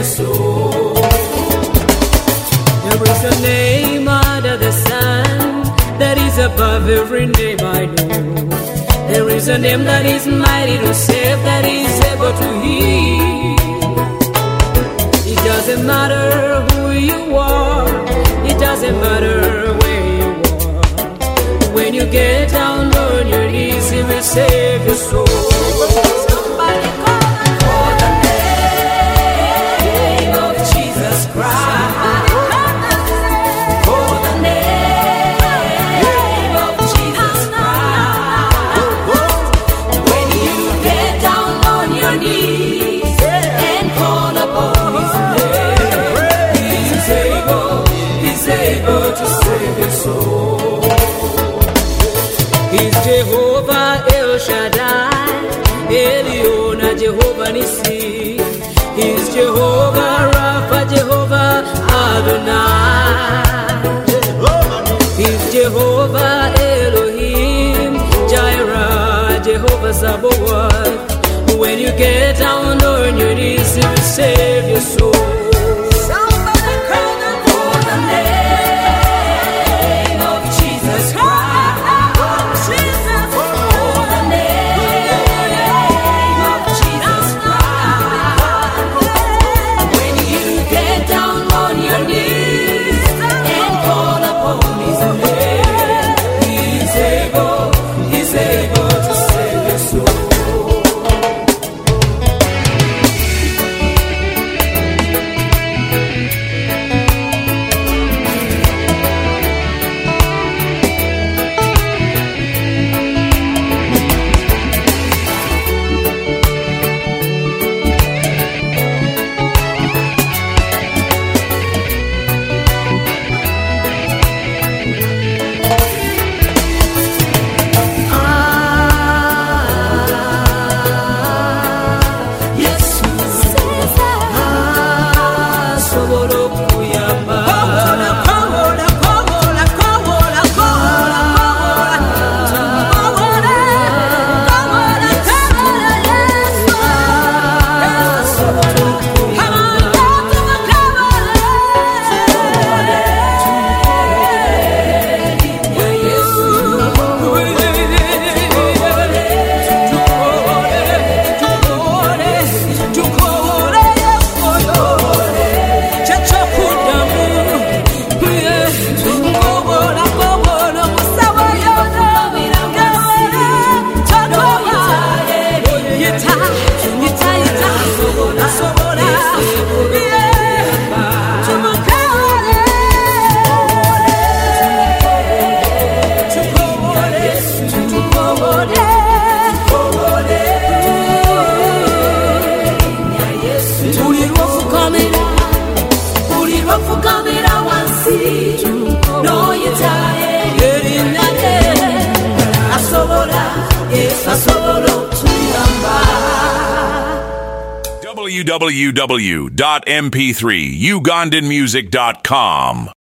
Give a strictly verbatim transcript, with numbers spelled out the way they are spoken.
your soul. There is a name under the sun that is above every name I know. There is a name that is mighty to save, that is able to heal. It doesn't matter who you are, it doesn't matter where you are. When you get down on your knees, He will save your soul. Somebody call for the name of Jesus Christ. For the name of Jesus Christ. When you get down on your knees and call upon His name, He's able, He's able to save your soul. He's Jehovah El Shaddai, Eliona, Jehovah Nissi. He's Jehovah Rapha, Jehovah Adonai. He's Jehovah Elohim, Jireh, Jehovah Sabaoth. When you get down on your knees, He will save your soul. Somebody call them for the name of Jesus Christ. w w w dot m p three ugandan music dot com